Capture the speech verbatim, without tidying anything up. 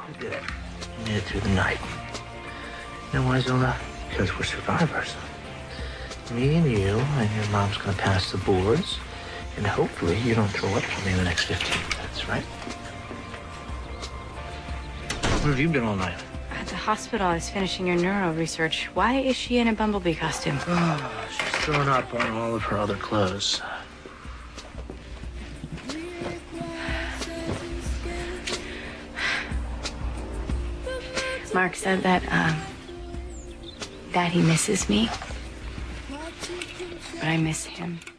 We did it. We made it through the night. You know why, Zona? Because we're survivors. Me and you and your mom's gonna pass the boards, and hopefully you don't throw up for me in the next fifteen minutes, right? Where have you been all night? At the hospital, I was finishing your neuro research. Why is she in a bumblebee costume? Oh, she's thrown up on all of her other clothes. Mark said that, um, that he misses me. But I miss him.